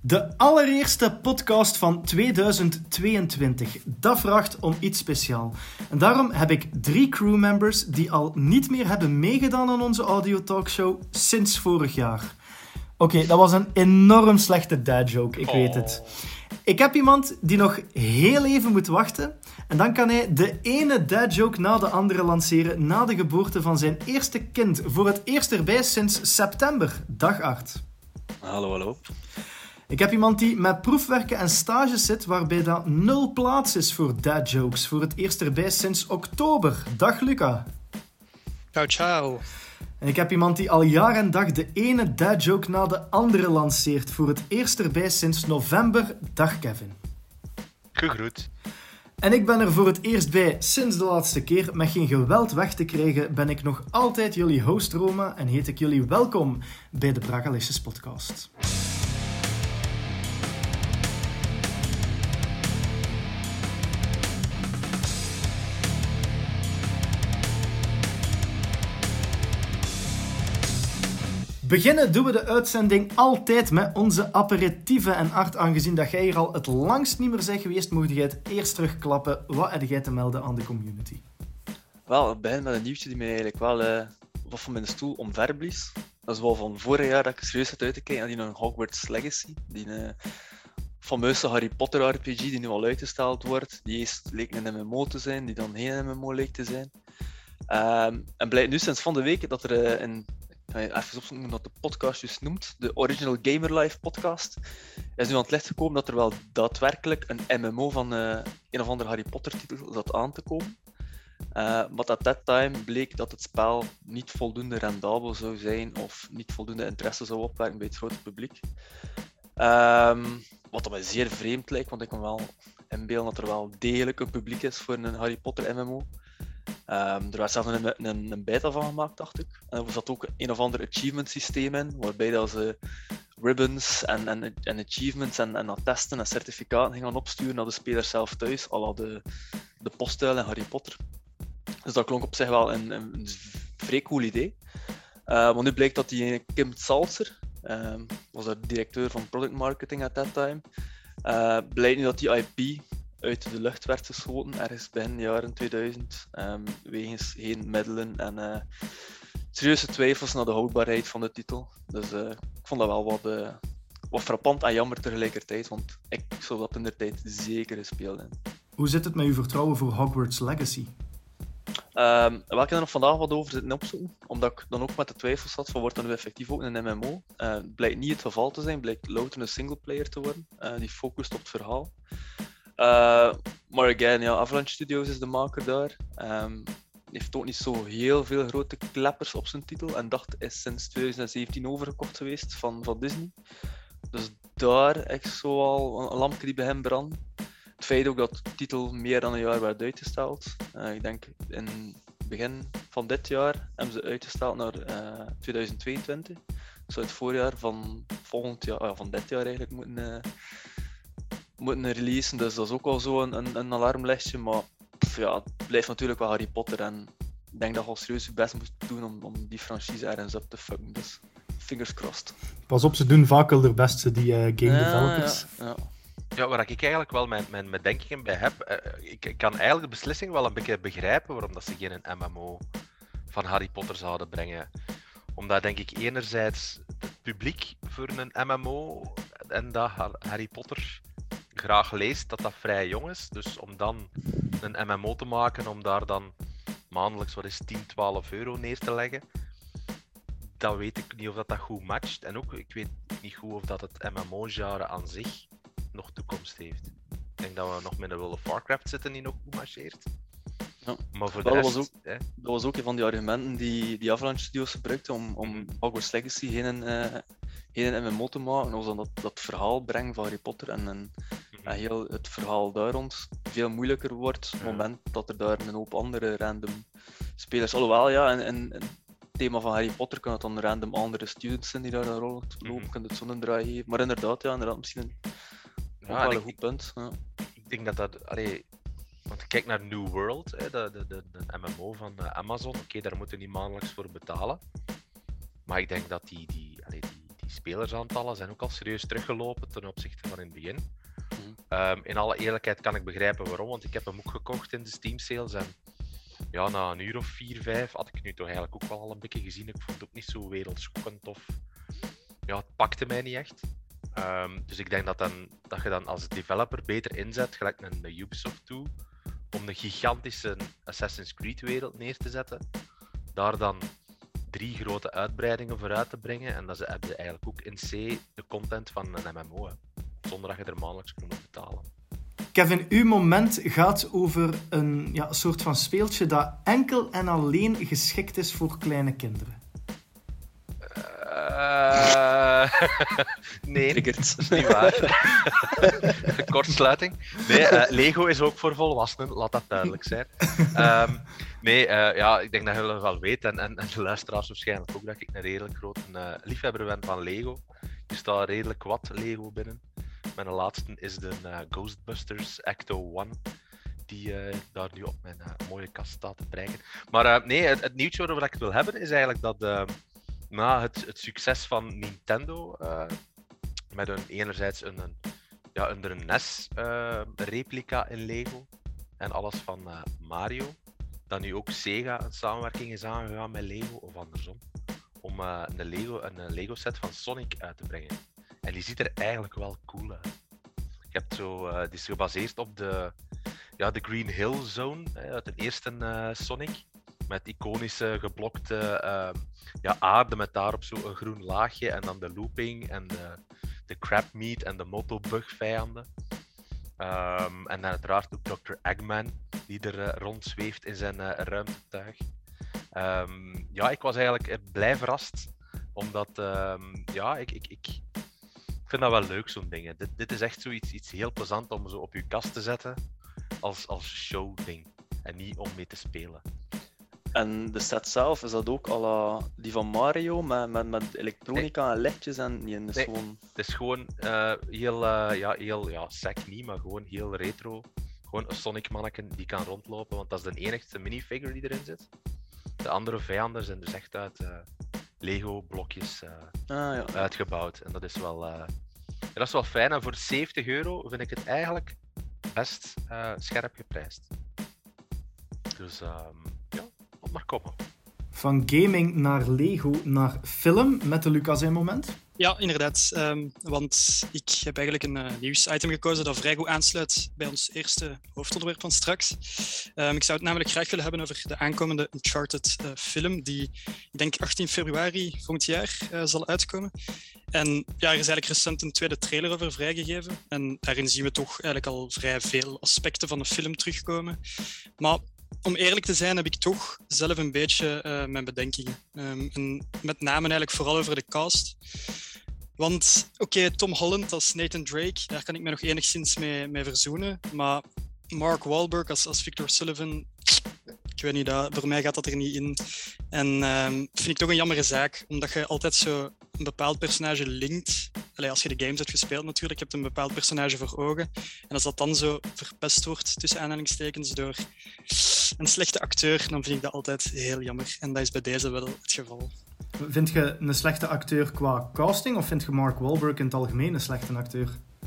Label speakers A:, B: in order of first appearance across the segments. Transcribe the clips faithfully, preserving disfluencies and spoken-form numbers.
A: De allereerste podcast van tweeduizend tweeëntwintig. Dat vraagt om iets speciaals. En daarom heb ik drie crewmembers die al niet meer hebben meegedaan aan onze audio-talkshow sinds vorig jaar. Oké, okay, dat was een enorm slechte dad-joke, ik weet het. Ik heb iemand die nog heel even moet wachten. En dan kan hij de ene dad-joke na de andere lanceren na de geboorte van zijn eerste kind. Voor het eerst erbij sinds september. Dag Art.
B: Hallo, hallo.
A: Ik heb iemand die met proefwerken en stages zit, waarbij dat nul plaats is voor dad-jokes. Voor het eerst erbij sinds oktober. Dag Luca.
C: Ciao, ciao.
A: En ik heb iemand die al jaar en dag de ene dad-joke na de andere lanceert. Voor het eerst erbij sinds november. Dag Kevin.
D: Gegroet.
A: En ik ben er voor het eerst bij sinds de laatste keer. Met geen geweld weg te krijgen ben ik nog altijd jullie host Roma en heet ik jullie welkom bij de Bragalicious podcast. Beginnen doen we de uitzending altijd met onze aperitieven. En Art, aangezien dat jij hier al het langst niet meer bent geweest, mocht jij het eerst terugklappen. Wat heb jij te melden aan de community?
B: Wel, ik begin met een nieuwtje die mij eigenlijk wel uh, wat van mijn stoel omverblies. Dat is wel van vorig jaar dat ik serieus zat uit te kijken naar die Hogwarts Legacy. Die uh, fameuze Harry Potter R P G die nu al uitgesteld wordt. Die eerst leek een M M O te zijn, die dan geen M M O leek te zijn. Um, en blijkt nu sinds van de week dat er uh, een... Ik ga even opzoeken wat de podcast dus noemt. De Original Gamer Life podcast. Er is nu aan het licht gekomen dat er wel daadwerkelijk een M M O van uh, een of andere Harry Potter titel zat aan te komen. Uh, maar at that time bleek dat het spel niet voldoende rendabel zou zijn of niet voldoende interesse zou opwekken bij het grote publiek. Um, wat mij zeer vreemd lijkt, want ik kan wel inbeelden dat er wel degelijk een publiek is voor een Harry Potter M M O. Um, er was zelfs een, een, een beta van gemaakt, dacht ik. En er zat ook een of ander achievement systeem in, waarbij dat ze ribbons en, en, en achievements en, en attesten en certificaten gingen opsturen naar de spelers zelf thuis, à la de, de poststijl en Harry Potter. Dus dat klonk op zich wel een, een, een vrij cool idee. Uh, maar nu blijkt dat die Kim Salzer, um, was de directeur van product marketing at that time, uh, blijkt nu dat die I P uit de lucht werd geschoten, ergens begin jaren tweeduizend, um, wegens geen middelen en uh, serieuze twijfels naar de houdbaarheid van de titel. Dus uh, ik vond dat wel wat, uh, wat frappant en jammer tegelijkertijd, want ik zou dat in de tijd zeker gespeeld hebben.
A: Hoe zit het met uw vertrouwen voor Hogwarts Legacy?
B: Um, wel, ik heb er nog vandaag wat over zitten opzoeken, omdat ik dan ook met de twijfels had van wordt dat nu effectief ook een M M O. Uh, het blijkt niet het geval te zijn, het blijkt louter een singleplayer te worden, uh, die focust op het verhaal. Uh, maar again, ja, Avalanche Studios is de maker daar. Um, heeft ook niet zo heel veel grote kleppers op zijn titel. En dat is sinds twintig zeventien overgekocht geweest van, van Disney. Dus daar echt zo al een lampje die bij hem brandt. Het feit ook dat de titel meer dan een jaar werd uitgesteld. Uh, ik denk in het begin van dit jaar hebben ze uitgesteld naar uh, twintig tweeëntwintig. Zou het voorjaar van volgend jaar, uh, van dit jaar eigenlijk moeten... Uh, moeten releasen, dus dat is ook al zo een, een, een alarmlichtje, maar pff, ja, het blijft natuurlijk wel Harry Potter en ik denk dat je al serieus je best moet doen om, om die franchise ergens up te fucken, dus fingers crossed.
A: Pas op, ze doen vaak al de beste, die uh, game
B: ja,
A: developers.
B: Ja, ja.
D: Ja, waar ik eigenlijk wel mijn, mijn bedenkingen bij heb, uh, ik, ik kan eigenlijk de beslissing wel een beetje begrijpen waarom dat ze geen M M O van Harry Potter zouden brengen. Omdat denk ik enerzijds het publiek voor een M M O en dat Harry Potter graag leest, dat dat vrij jong is. Dus om dan een M M O te maken, om daar dan maandelijks wat is tien, twaalf euro neer te leggen, dan weet ik niet of dat, dat goed matcht. En ook, ik weet niet goed of dat het M M O-genre aan zich nog toekomst heeft. Ik denk dat we nog met een World of Warcraft zitten die nog goed marcheert.
B: Ja.
D: Maar voor de
B: dat,
D: rest...
B: was ook,
D: hè?
B: dat was ook een van die argumenten die, die Avalanche Studios gebruikte om, om
D: Mm-hmm.
B: Hogwarts Legacy geen, uh, geen M M O te maken. Dat was dan dat, dat verhaal brengen van Harry Potter en, en,
D: Mm-hmm.
B: en heel het verhaal daar rond veel moeilijker wordt op het
D: Ja.
B: moment dat er daar een hoop andere random spelers... Alhoewel, ja, en, en, en het thema van Harry Potter kan het dan random andere students zijn die daar een rol lopen,
D: Mm-hmm.
B: kan het zo'n draai geven. Maar inderdaad, ja, inderdaad misschien een, ook
D: Ja,
B: wel een
D: ik-
B: goed punt. Ja.
D: Ik denk dat dat... Allee, want kijk naar New World, hè, de, de, de, de M M O van uh, Amazon. Oké, okay, daar moeten we niet maandelijks voor betalen. Maar ik denk dat die, die, allee, die, die spelersaantallen zijn ook al serieus teruggelopen ten opzichte van in het begin.
B: Mhm.
D: Um, in alle eerlijkheid kan ik begrijpen waarom, want ik heb hem ook gekocht in de Steam sales en ja, na een uur of vier, vijf had ik nu toch eigenlijk ook wel al een beetje gezien. Ik vond het ook niet zo wereldschokkend of ja, het pakte mij niet echt. Um, dus ik denk dat, dan, dat je dan als developer beter inzet, gelijk een, een Ubisoft toe, om een gigantische Assassin's Creed wereld neer te zetten. Daar dan drie grote uitbreidingen voor uit te brengen. En dan heb je eigenlijk ook in C de content van een M M O. Hè. Zonder dat je er maandelijks voor moet betalen.
A: Kevin, uw moment gaat over een ja, soort van speeltje dat enkel en alleen geschikt is voor kleine kinderen.
D: Uh... nee,
B: Triggerd.
D: dat is niet waar. Kortsluiting. Nee, uh, Lego is ook voor volwassenen, laat dat duidelijk zijn. Um, nee, uh, ja, ik denk dat jullie wel weten, en, en, en de luisteraars waarschijnlijk ook, dat ik een redelijk grote uh, liefhebber ben van Lego. Er staat redelijk wat Lego binnen. Mijn laatste is de uh, Ghostbusters Ecto one, die uh, daar nu op mijn uh, mooie kast staat te prijken. Maar uh, nee, het, het nieuwtje waarover ik het wil hebben is eigenlijk dat uh, na het, het succes van Nintendo, uh, met een, enerzijds een, een, ja, een, een N E S-replica uh, in Lego en alles van uh, Mario, dat nu ook Sega een samenwerking is aangegaan met Lego, of andersom, om uh, een, Lego, een Lego set van Sonic uit te brengen. En die ziet er eigenlijk wel cool uit. Je hebt zo, uh, die is gebaseerd op de, ja, de Green Hill Zone hè, uit de eerste uh, Sonic. Met iconische geblokte uh, ja, aarde met daarop zo een groen laagje. En dan de looping en de, de crabmeat en de motobug vijanden. Um, en dan uiteraard ook dokter Eggman, die er uh, rondzweeft in zijn uh, ruimtetuig. Um, ja, ik was eigenlijk blij verrast. Omdat, um, ja, ik... ik, ik Ik vind dat wel leuk, zo'n ding. Dit, dit is echt zoiets iets heel plezant om zo op je kast te zetten als, als showding. En niet om mee te spelen.
B: En de set zelf, is dat ook à la die van Mario, met, met, met elektronica nee. en lichtjes en niet in de
D: nee,
B: gewoon...
D: Het is gewoon uh, heel, uh, ja, heel, ja, sec niet, maar gewoon heel retro. Gewoon een Sonic-manneken die kan rondlopen, want dat is de enigste minifigure die erin zit. De andere vijanden zijn dus echt uit uh, Lego-blokjes uh,
B: ah, ja.
D: uitgebouwd. En dat is wel... Uh, Ja, dat is wel fijn en voor zeventig euro vind ik het eigenlijk best uh, scherp geprijsd. Dus um, ja, wat maar komen.
A: Van gaming naar Lego naar film met de Lucas in moment.
C: Ja, inderdaad. Um, want ik heb eigenlijk een uh, nieuwsitem gekozen dat vrij goed aansluit bij ons eerste hoofdonderwerp van straks. Um, ik zou het namelijk graag willen hebben over de aankomende Uncharted uh, film, die ik denk achttien februari volgend jaar uh, zal uitkomen. En ja, er is eigenlijk recent een tweede trailer over vrijgegeven. En daarin zien we toch eigenlijk al vrij veel aspecten van de film terugkomen. Maar om eerlijk te zijn heb ik toch zelf een beetje uh, mijn bedenkingen. Um, en met name eigenlijk vooral over de cast. Want oké, okay, Tom Holland als Nathan Drake, daar kan ik me nog enigszins mee, mee verzoenen. Maar Mark Wahlberg als, als Victor Sullivan, ik weet niet, dat, voor mij gaat dat er niet in. En um, vind ik toch een jammere zaak, omdat je altijd zo een bepaald personage linkt. Allee, als je de games hebt gespeeld natuurlijk, je hebt een bepaald personage voor ogen. En als dat dan zo verpest wordt, tussen aanhalingstekens, door een slechte acteur, dan vind ik dat altijd heel jammer. En dat is bij deze wel het geval.
A: Vind je een slechte acteur qua casting, of vind je Mark Wahlberg in het algemeen een slechte acteur?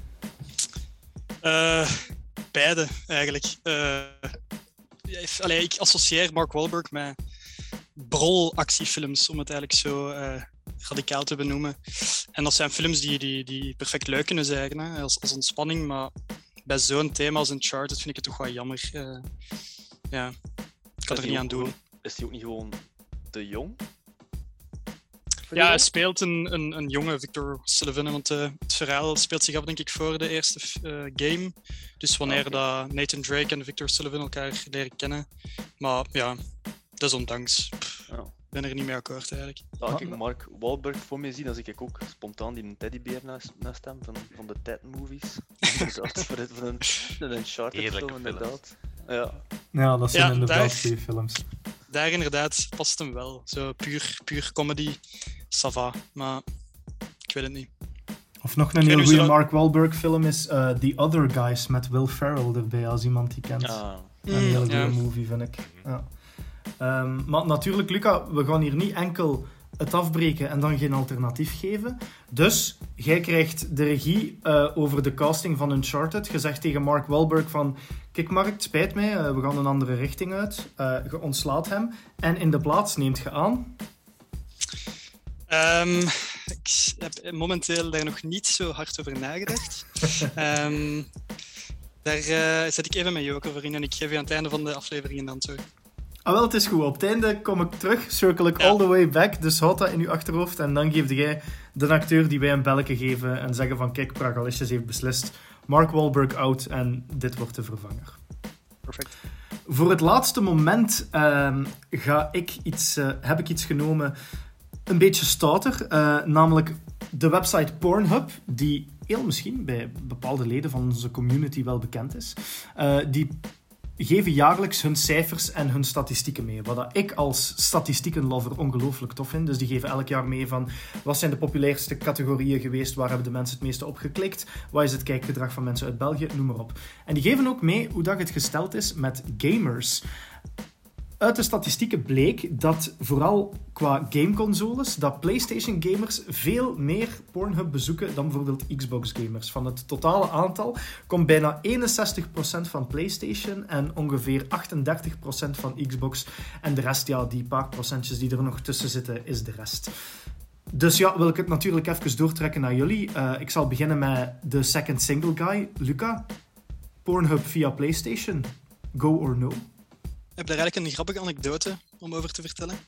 C: Uh, beide, eigenlijk. Uh, allee, ik associeer Mark Wahlberg met brol-actiefilms, om het eigenlijk zo uh, radicaal te benoemen. En dat zijn films die, die, die perfect leuk kunnen zijn, hè, als, als ontspanning, maar bij zo'n thema als Uncharted vind ik het toch wel jammer. Uh, ja, ik kan er niet aan doen.
B: Is hij ook niet gewoon te jong?
C: Ja, hij speelt een, een, een jonge Victor Sullivan, want uh, het verhaal speelt zich af, denk ik, voor de eerste uh, game. Dus wanneer okay. dat Nathan Drake en Victor Sullivan elkaar leren kennen. Maar ja, desondanks. Pff, ja. Ik ben er niet mee akkoord, eigenlijk.
B: Ja, als ik Mark Wahlberg voor me zie, dan zie ik ook spontaan die een teddybeer naast, naast hem, van, van de Ted-movies. Inderdaad, voor, het, voor een, een Uncharted-film, inderdaad. Ja.
A: ja, dat zijn
C: ja,
A: inderdaad twee films.
C: Daar inderdaad past hem wel. Zo puur, puur comedy, ça va. Maar ik weet het niet.
A: Of nog een heel goede Mark Wahlberg film is uh, The Other Guys met Will Ferrell erbij, als iemand die kent.
B: Ah.
A: Een hele goede
C: ja.
A: movie, vind ik. Ja. Um, maar natuurlijk, Luca, we gaan hier niet enkel het afbreken en dan geen alternatief geven. Dus jij krijgt de regie uh, over de casting van Uncharted. Je zegt tegen Mark Wahlberg van... Kijk Mark, het spijt mij, uh, we gaan een andere richting uit. Uh, je ontslaat hem. En in de plaats neemt je aan...
C: Um, ik heb momenteel daar nog niet zo hard over nagedacht. um, daar uh, zet ik even mijn joker voor in en ik geef je aan het einde van de aflevering een antwoord.
A: Ah, wel, het is goed. Op het einde kom ik terug, circle ik
C: ja.
A: all the way back. Dus houd dat in je achterhoofd en dan geef jij de acteur die wij een belletje geven en zeggen van kijk, Pragalicious heeft beslist. Mark Wahlberg out en dit wordt de vervanger.
C: Perfect.
A: Voor het laatste moment uh, ga ik iets, uh, heb ik iets genomen, een beetje stouter, uh, namelijk de website Pornhub, die heel misschien bij bepaalde leden van onze community wel bekend is. Uh, die geven jaarlijks hun cijfers en hun statistieken mee. Wat ik als statistiekenlover ongelooflijk tof vind. Dus die geven elk jaar mee van wat zijn de populairste categorieën geweest, waar hebben de mensen het meeste op geklikt, wat is het kijkgedrag van mensen uit België, noem maar op. En die geven ook mee hoe dat het gesteld is met gamers. Uit de statistieken bleek dat vooral qua gameconsoles, dat PlayStation gamers veel meer Pornhub bezoeken dan bijvoorbeeld Xbox gamers. Van het totale aantal komt bijna eenenzestig procent van PlayStation en ongeveer achtendertig procent van Xbox. En de rest, ja, die paar procentjes die er nog tussen zitten, is de rest. Dus ja, wil ik het natuurlijk even doortrekken naar jullie. Uh, ik zal beginnen met de second single guy, Luca. Pornhub via PlayStation, go or no?
C: Ik heb daar eigenlijk een grappige anekdote om over te vertellen.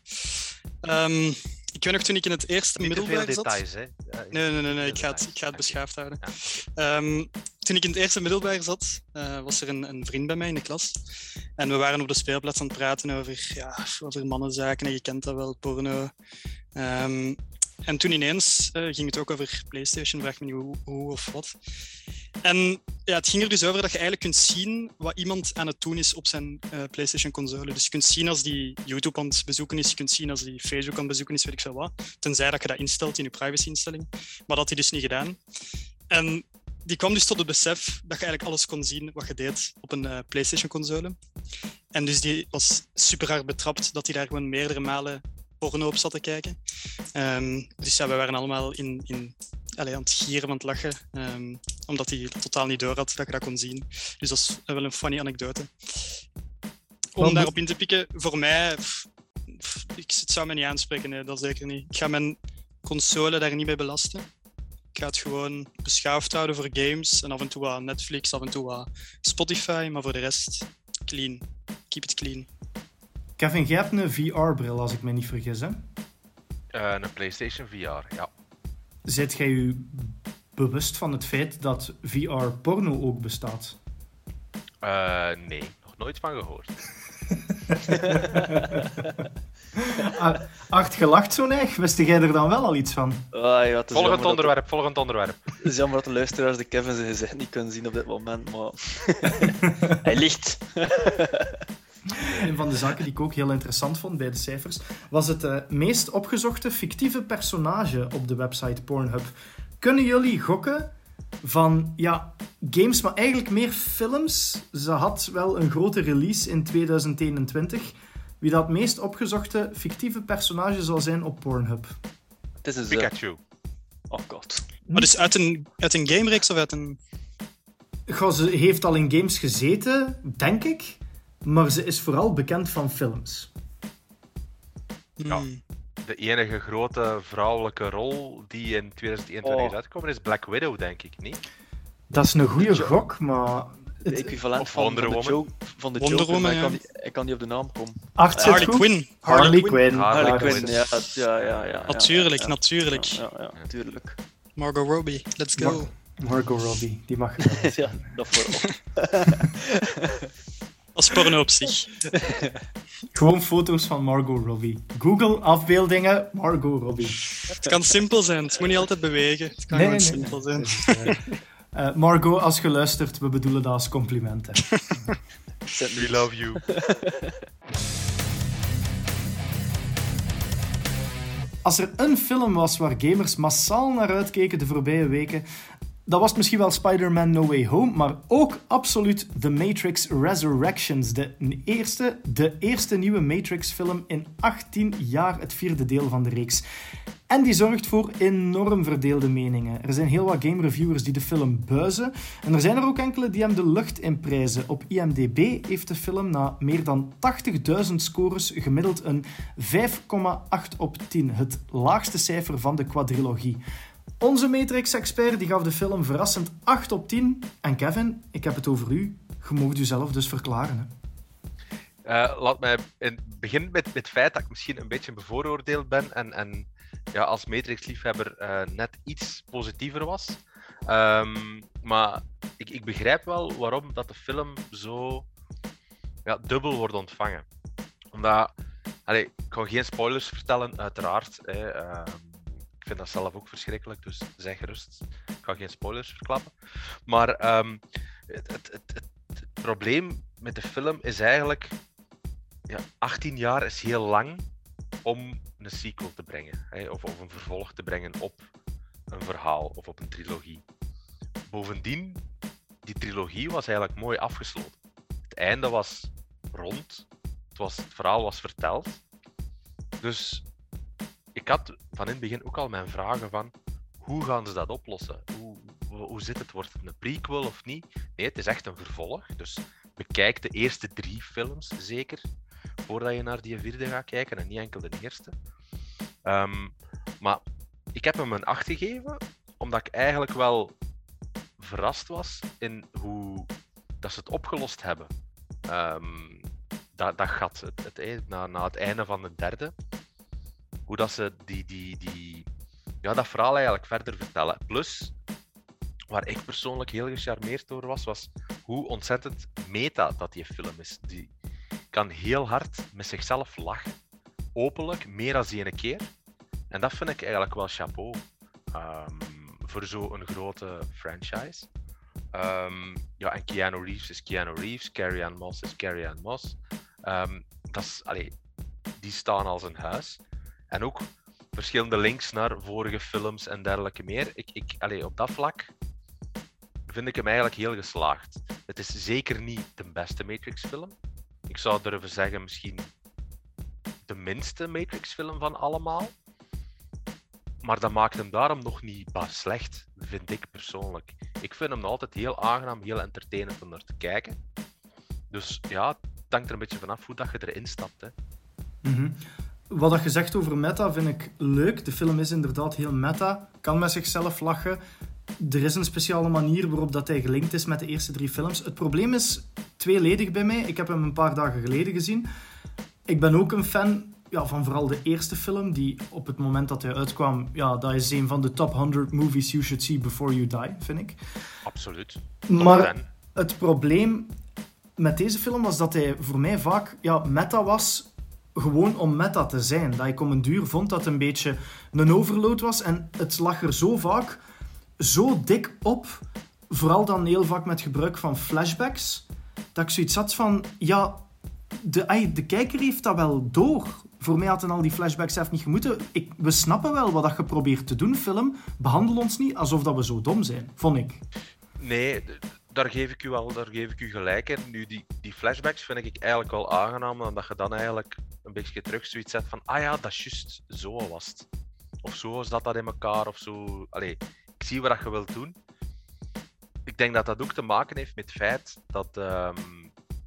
C: Um, ik weet nog toen ik in het eerste
D: Niet
C: middelbaar
D: te veel
C: zat...
D: details, hè? Ja,
C: nee, nee, nee, nee. Ik, ga het, ik ga het beschaafd houden. Um, toen ik in het eerste middelbaar zat, uh, was er een, een vriend bij mij in de klas. En we waren op de speelplaats aan het praten over, ja, over mannenzaken. En je kent dat wel, porno. Um, en toen ineens uh, ging het ook over PlayStation. Vraag me niet hoe, hoe of wat. En ja, het ging er dus over dat je eigenlijk kunt zien wat iemand aan het doen is op zijn uh, PlayStation-console. Dus je kunt zien als die YouTube aan het bezoeken is, je kunt zien als die Facebook aan het bezoeken is, weet ik veel wat. Tenzij dat je dat instelt in je privacy-instelling. Maar dat had hij dus niet gedaan. En die kwam dus tot het besef dat je eigenlijk alles kon zien wat je deed op een uh, PlayStation-console. En dus die was super hard betrapt dat hij daar gewoon meerdere malen porno op zat te kijken. Um, dus ja, we waren allemaal in... in Allee, aan het gieren, aan het lachen, um, omdat hij totaal niet door had dat je dat kon zien. Dus dat is wel een funny anekdote. Om
A: Want
C: daarop in te pikken, voor mij, pff, pff, ik, het zou mij niet aanspreken, nee, dat zeker niet. Ik ga mijn console daar niet mee belasten. Ik ga het gewoon beschaafd houden voor games en af en toe wat Netflix, af en toe wat Spotify, maar voor de rest, clean. Keep it clean.
A: Kevin, jij hebt een V R-bril, als ik me niet vergis, hè?
D: Uh, een PlayStation V R, ja.
A: Zijt jij je bewust van het feit dat V R-porno ook bestaat?
D: Uh, nee, nog nooit van gehoord.
A: Acht gelacht zo neig, wist jij er dan wel al iets van?
B: Ah, ja, het is
D: volgend onderwerp,
B: dat,
D: volgend onderwerp.
B: Het is jammer dat de luisteraars de Kevin zijn gezicht niet kunnen zien op dit moment, maar hij ligt.
A: Een van de zaken die ik ook heel interessant vond bij de cijfers, was het uh, meest opgezochte fictieve personage op de website Pornhub. Kunnen jullie gokken van, ja, games, maar eigenlijk meer films? Ze had wel een grote release in tweeduizend eenentwintig. Wie dat meest opgezochte fictieve personage zal zijn op Pornhub?
B: Het is een
D: Pikachu.
B: Oh god.
C: Maar dus uit een, uit een gamereeks of uit een...
A: Goh, ze heeft al in games gezeten, denk ik. Maar ze is vooral bekend van films.
D: Ja.
C: Hmm.
D: De enige grote vrouwelijke rol die in tweeduizend eenentwintig
B: Oh.
D: is uitgekomen is Black Widow, denk ik, niet?
A: Dat is een goede
B: Jo-
A: gok, maar...
B: De
A: Het...
B: equivalent
D: Of
B: van,
D: Wonder
B: van de,
D: Woman.
B: jo- van de
C: Wonder
B: Joker,
C: Woman,
B: maar ik kan,
C: ja.
B: niet, ik kan niet op de naam komen.
A: Art zit
C: Harley
A: goed.
C: Quinn.
A: Harley Quinn.
B: Harley
D: Harley
B: Quinn,
D: Quinn.
B: ja, ja, ja, ja.
C: Natuurlijk,
B: ja, ja.
C: natuurlijk.
B: Ja, ja, ja, tuurlijk.
C: Margot Robbie, let's go.
A: Mar- Margot Robbie, die mag je wel.
B: Ja, dat vooral.
C: Als porno op zich.
A: Gewoon foto's van Margot Robbie. Google, afbeeldingen, Margot Robbie.
C: Het kan simpel zijn, het moet niet altijd bewegen. Het kan
A: Nee,
C: gewoon
A: nee,
C: simpel zijn.
A: Dus, uh, uh, Margot, als je luistert, we bedoelen dat als complimenten.
D: We love you.
A: Als er een film was waar gamers massaal naar uitkeken de voorbije weken, dat was misschien wel Spider-Man No Way Home, maar ook absoluut The Matrix Resurrections. De eerste, de eerste nieuwe Matrix-film in achttien jaar, het vierde deel van de reeks. En die zorgt voor enorm verdeelde meningen. Er zijn heel wat game-reviewers die de film buizen. En er zijn er ook enkele die hem de lucht in prijzen. Op I M D B heeft de film na meer dan tachtigduizend scores gemiddeld een vijf komma acht op tien. Het laagste cijfer van de quadrilogie. Onze Matrix-expert die gaf de film verrassend acht op tien. En Kevin, ik heb het over u. Je mag uzelf dus verklaren. Hè?
D: Uh, laat mij in beginnen met, met het feit dat ik misschien een beetje bevooroordeeld ben en, en ja, als Matrix-liefhebber uh, net iets positiever was. Um, maar ik, ik begrijp wel waarom dat de film zo ja, dubbel wordt ontvangen. Omdat, allee, ik ga geen spoilers vertellen, uiteraard. Hè, uh, ik vind dat zelf ook verschrikkelijk, dus zeg gerust. Ik ga geen spoilers verklappen. Maar um, het, het, het, het, het probleem met de film is eigenlijk... Ja, achttien jaar is heel lang om een sequel te brengen. Hè, of, of een vervolg te brengen op een verhaal of op een trilogie. Bovendien, die trilogie was eigenlijk mooi afgesloten. Het einde was rond. Het, was, het verhaal was verteld. Dus ik had van in het begin ook al mijn vragen van hoe gaan ze dat oplossen? Hoe, hoe, hoe zit het? Wordt het een prequel of niet? Nee, het is echt een vervolg. Dus bekijk de eerste drie films zeker, voordat je naar die vierde gaat kijken en niet enkel de eerste. Um, maar ik heb hem een acht gegeven, omdat ik eigenlijk wel verrast was in hoe dat ze het opgelost hebben. Um, dat, dat gat, het, het, na, na het einde van de derde, hoe dat ze die, die, die, ja, dat verhaal eigenlijk verder vertellen. Plus, waar ik persoonlijk heel gecharmeerd door was, was hoe ontzettend meta dat die film is. Die kan heel hard met zichzelf lachen, openlijk, meer dan één keer. En dat vind ik eigenlijk wel chapeau um, voor zo'n grote franchise. Um, ja, en Keanu Reeves is Keanu Reeves, Carrie-Anne Moss is Carrie-Anne Moss. Um, dat is, allee, die staan als een huis. En ook verschillende links naar vorige films en dergelijke meer. Ik, ik, allee, op dat vlak vind ik hem eigenlijk heel geslaagd. Het is zeker niet de beste Matrix-film. Ik zou durven zeggen, misschien de minste Matrix-film van allemaal. Maar dat maakt hem daarom nog niet bah, slecht, vind ik persoonlijk. Ik vind hem nog altijd heel aangenaam, heel entertainend om naar te kijken. Dus ja, het hangt er een beetje vanaf hoe dat je erin stapt. Hè.
A: Mm-hmm. Wat dat je zegt over meta vind ik leuk. De film is inderdaad heel meta, kan met zichzelf lachen. Er is een speciale manier waarop dat hij gelinkt is met de eerste drie films. Het probleem is tweeledig bij mij. Ik heb hem een paar dagen geleden gezien. Ik ben ook een fan ja, van vooral de eerste film, die op het moment dat hij uitkwam, ja, dat is een van de top honderd movies you should see before you die, vind ik.
D: Absoluut.
A: Maar het probleem met deze film was dat hij voor mij vaak ja, meta was, gewoon om meta te zijn. Dat ik om een duur vond dat het een beetje een overload was en het lag er zo vaak zo dik op, vooral dan heel vaak met gebruik van flashbacks, dat ik zoiets had van, ja, de, de kijker heeft dat wel door. Voor mij hadden al die flashbacks zelf niet gemoeten. Ik, we snappen wel wat je probeert te doen, film. Behandel ons niet alsof dat we zo dom zijn, vond ik.
D: Nee, daar geef ik u wel, daar geef ik u gelijk in. Nu, die, die flashbacks vind ik eigenlijk wel aangenaam, omdat je dan eigenlijk een beetje terug zoiets zet van, ah ja, dat is juist, zo was het. Of zo zat dat in elkaar, of zo. Allee, ik zie wat je wilt doen. Ik denk dat dat ook te maken heeft met het feit dat... Um,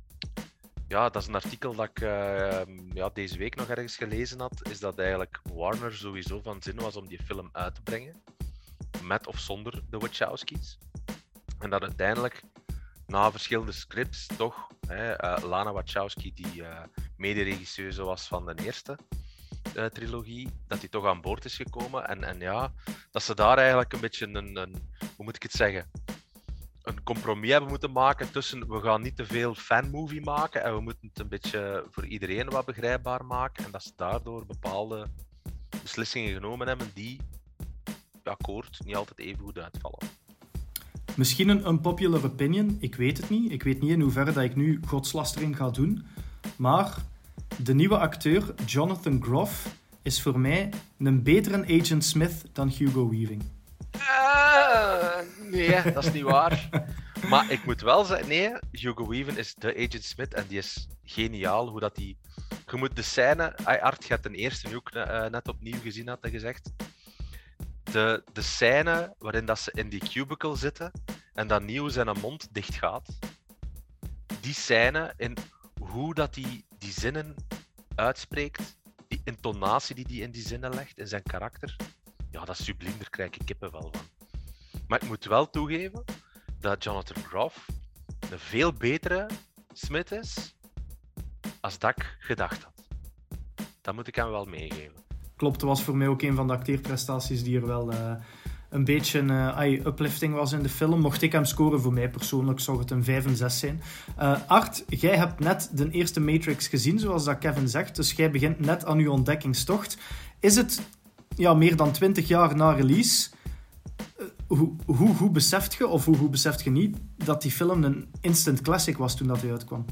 D: ja, dat is een artikel dat ik uh, ja, deze week nog ergens gelezen had, is dat eigenlijk Warner sowieso van zin was om die film uit te brengen. Met of zonder de Wachowski's. En dat uiteindelijk, na verschillende scripts, toch, hè, uh, Lana Wachowski, die uh, mederegisseuse was van de eerste uh, trilogie, dat die toch aan boord is gekomen. En, en ja, dat ze daar eigenlijk een beetje een, een hoe moet ik het zeggen, een compromis hebben moeten maken tussen we gaan niet te veel fanmovie maken en we moeten het een beetje voor iedereen wat begrijpbaar maken. En dat ze daardoor bepaalde beslissingen genomen hebben die, akkoord, niet altijd even goed uitvallen.
A: Misschien een unpopular opinion, ik weet het niet. Ik weet niet in hoeverre dat ik nu godslastering ga doen. Maar de nieuwe acteur Jonathan Groff is voor mij een betere Agent Smith dan Hugo Weaving.
D: Uh, Nee, dat is niet waar. Maar ik moet wel zeggen, nee, Hugo Weaving is de Agent Smith en die is geniaal. Hoe dat die... Je moet de scène... Art, je hebt de eerste nu ook uh, net opnieuw gezien, had hij gezegd. De, de scène waarin dat ze in die cubicle zitten en dat Neo zijn mond dicht gaat. Die scène en hoe dat die, die zinnen uitspreekt, die intonatie die hij in die zinnen legt, in zijn karakter, ja, dat is subliem, daar krijg ik kippenvel van. Maar ik moet wel toegeven dat Jonathan Groff een veel betere Smith is als dat ik gedacht had. Dat moet ik hem wel meegeven.
A: Klopt, dat was voor mij ook een van de acteerprestaties die er wel uh, een beetje uh, ay, uplifting was in de film. Mocht ik hem scoren, voor mij persoonlijk zou het een vijf en zes zijn. Uh, Art, jij hebt net de eerste Matrix gezien, zoals dat Kevin zegt, dus jij begint net aan uw ontdekkingstocht. Is het ja, meer dan twintig jaar na release... Hoe, hoe, hoe beseft je, of hoe, hoe beseft je niet, dat die film een instant classic was toen dat hij uitkwam?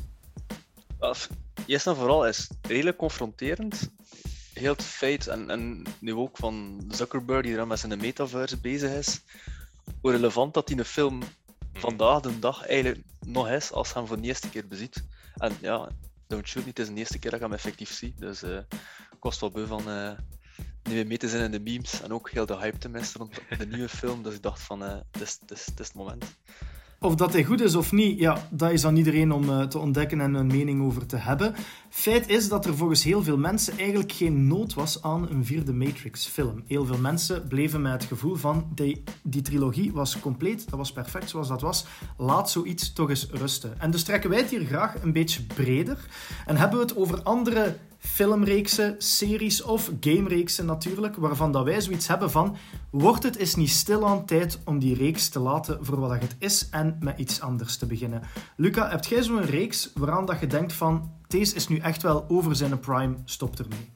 B: Eerst en vooral is het redelijk confronterend. Heel het feit, en, en nu ook van Zuckerberg, die er met zijn metaverse bezig is, hoe relevant dat die een film vandaag de dag eigenlijk nog is, als je hem voor de eerste keer beziet. En ja, don't shoot me, het is de eerste keer dat ik hem effectief zie, dus uh, ik was wel beu van... Uh, nu weer mee te zijn in de memes en ook heel de hype te missen rond de nieuwe film. Dus ik dacht van, uh, dit is, dit is, dit is het moment.
A: Of dat hij goed is of niet, ja, dat is aan iedereen om uh, te ontdekken en een mening over te hebben. Feit is dat er volgens heel veel mensen eigenlijk geen nood was aan een vierde Matrix-film. Heel veel mensen bleven met het gevoel van, die, die trilogie was compleet, dat was perfect zoals dat was. Laat zoiets toch eens rusten. En dus trekken wij het hier graag een beetje breder en hebben we het over andere filmreeksen, series of gamereeksen natuurlijk, waarvan dat wij zoiets hebben van, wordt het eens niet stilaan tijd om die reeks te laten voor wat het is en met iets anders te beginnen. Luca, heb jij zo'n reeks waaraan dat je denkt van, deze is nu echt wel over zijn prime, stop ermee?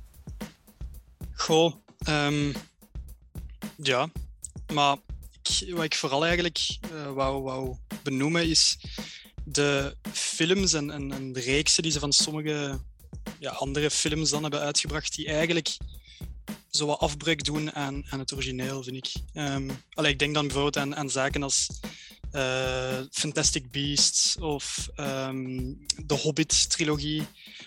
C: Goh, um, ja, maar ik, wat ik vooral eigenlijk uh, wou, wou benoemen is de films en, en, en de reeksen die ze van sommige ja, andere films dan hebben uitgebracht, die eigenlijk zo wat afbreuk doen aan, aan het origineel, vind ik. Um, allee, ik denk dan bijvoorbeeld aan, aan zaken als uh, Fantastic Beasts of um, de Hobbit-trilogie.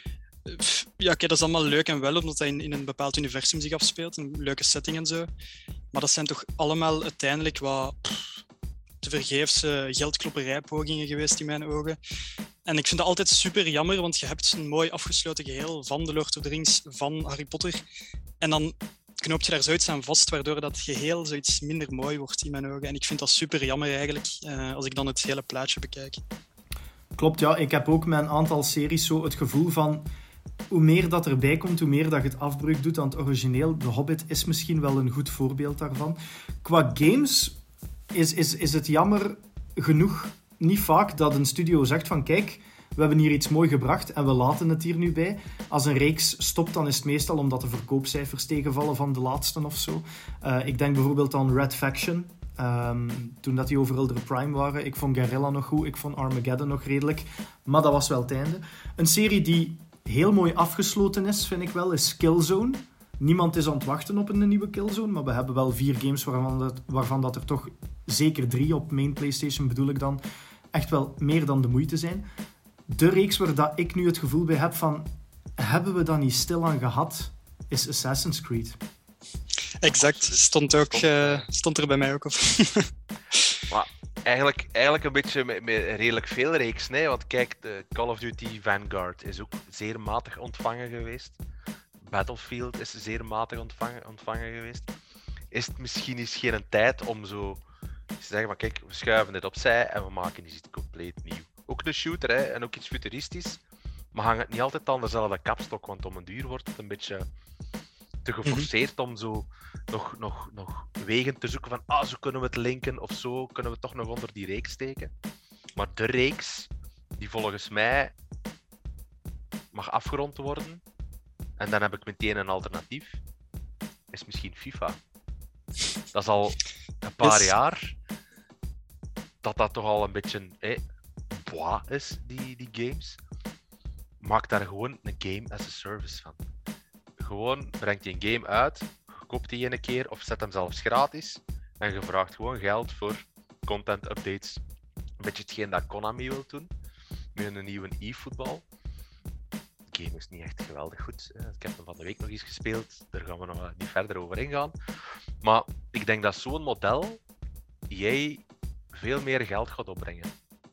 C: Ja, oké, dat is allemaal leuk en wel, omdat dat in, in een bepaald universum zich afspeelt, een leuke setting en zo. Maar dat zijn toch allemaal uiteindelijk wat pff, tevergeefse geldklopperijpogingen geweest in mijn ogen. En ik vind dat altijd super jammer, want je hebt een mooi afgesloten geheel van The Lord of the Rings, van Harry Potter. En dan knoop je daar zoiets aan vast, waardoor dat geheel zoiets minder mooi wordt in mijn ogen. En ik vind dat super jammer eigenlijk, uh, als ik dan het hele plaatje bekijk.
A: Klopt, ja. Ik heb ook met een aantal series zo het gevoel van, hoe meer dat erbij komt, hoe meer dat je het afbreuk doet aan het origineel. The Hobbit is misschien wel een goed voorbeeld daarvan. Qua games is, is, is het jammer genoeg niet vaak dat een studio zegt van, kijk, we hebben hier iets mooi gebracht en we laten het hier nu bij. Als een reeks stopt, dan is het meestal omdat de verkoopcijfers tegenvallen van de laatste of zo. Uh, ik denk bijvoorbeeld aan Red Faction. Um, toen dat die overal de Prime waren. Ik vond Guerrilla nog goed, ik vond Armageddon nog redelijk. Maar dat was wel het einde. Een serie die heel mooi afgesloten is, vind ik wel, is Killzone. Niemand is aan het wachten op een nieuwe Killzone, maar we hebben wel vier games waarvan dat, waarvan dat er toch zeker drie op main PlayStation, bedoel ik dan, echt wel meer dan de moeite zijn. De reeks waar dat ik nu het gevoel bij heb van, hebben we dat niet stilaan gehad, is Assassin's Creed.
C: Exact, stond, ook, uh, stond er bij mij ook op.
D: Maar eigenlijk, eigenlijk een beetje met, met redelijk veel reeks, nee? Want kijk, de Call of Duty Vanguard is ook zeer matig ontvangen geweest. Battlefield is zeer matig ontvangen, ontvangen geweest. Is het misschien eens geen tijd om zo te zeggen van kijk, we schuiven dit opzij en we maken iets compleet nieuw. Ook een shooter, hè, en ook iets futuristisch. Maar hang het niet altijd aan dezelfde kapstok, want om een duur wordt het een beetje te geforceerd om zo nog, nog, nog wegen te zoeken van ah, zo kunnen we het linken of zo kunnen we toch nog onder die reeks steken. Maar de reeks, die volgens mij mag afgerond worden, en dan heb ik meteen een alternatief, is misschien FIFA. Dat is al een paar yes. jaar dat dat toch al een beetje eh, bois is, die, die games. Maak daar gewoon een game as a service van. Gewoon brengt je een game uit, koopt die een keer of zet hem zelfs gratis en je vraagt gewoon geld voor content updates. Een beetje hetgeen dat Konami wil doen. Met een nieuwe e-football. De game is niet echt geweldig goed. Ik heb hem van de week nog eens gespeeld. Daar gaan we nog niet verder over ingaan. Maar ik denk dat zo'n model jij veel meer geld gaat opbrengen.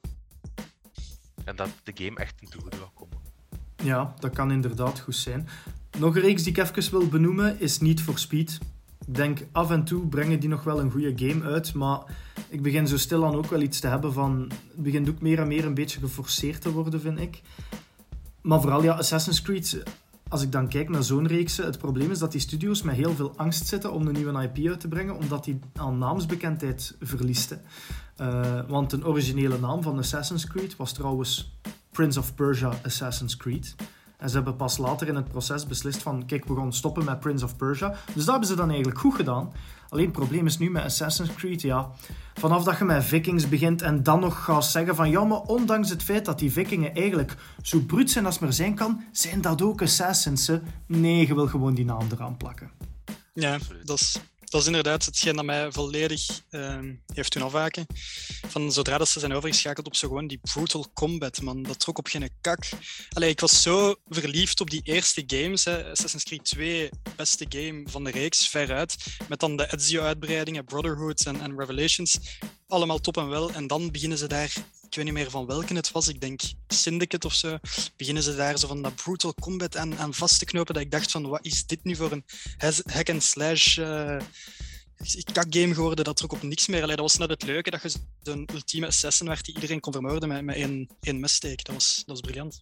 D: En dat de game echt ten goede gaat komen.
A: Ja, dat kan inderdaad goed zijn. Nog een reeks die ik even wil benoemen is Need for Speed. Ik denk, af en toe brengen die nog wel een goede game uit, maar ik begin zo stilaan ook wel iets te hebben van... Het begint ook meer en meer een beetje geforceerd te worden, vind ik. Maar vooral, ja, Assassin's Creed... Als ik dan kijk naar zo'n reeks, het probleem is dat die studio's met heel veel angst zitten om een nieuwe I P uit te brengen, omdat die aan naamsbekendheid verliest. Uh, want een originele naam van Assassin's Creed was trouwens Prince of Persia Assassin's Creed. En ze hebben pas later in het proces beslist van, kijk, we gaan stoppen met Prince of Persia. Dus dat hebben ze dan eigenlijk goed gedaan. Alleen het probleem is nu met Assassin's Creed, ja... Vanaf dat je met vikings begint en dan nog gaat zeggen van... Ja, maar ondanks het feit dat die vikingen eigenlijk zo bruut zijn als maar zijn kan, zijn dat ook assassins, hè? Nee, je wil gewoon die naam eraan plakken.
C: Ja, dat is... Dat is inderdaad hetgeen dat mij volledig uh, heeft doen afhaken. Van zodra dat ze zijn overgeschakeld op zo gewoon die brutal combat, man. Dat trok op geen kak. Allee, ik was zo verliefd op die eerste games. Hè. Assassin's Creed twee, beste game van de reeks, veruit. Met dan de Ezio-uitbreidingen, Brotherhood en, en Revelations. Allemaal top en wel. En dan beginnen ze daar... Ik weet niet meer van welke het was. Ik denk Syndicate of zo. Beginnen ze daar zo van dat brutal combat aan, aan vast te knopen. Dat ik dacht van, wat is dit nu voor een hack-and-slash uh, kak-game geworden? Dat trok op niks meer. Allee, dat was net het leuke, dat je zo'n ultieme assassin werd die iedereen kon vermoorden met, met één, één messteek. Dat was, dat was briljant.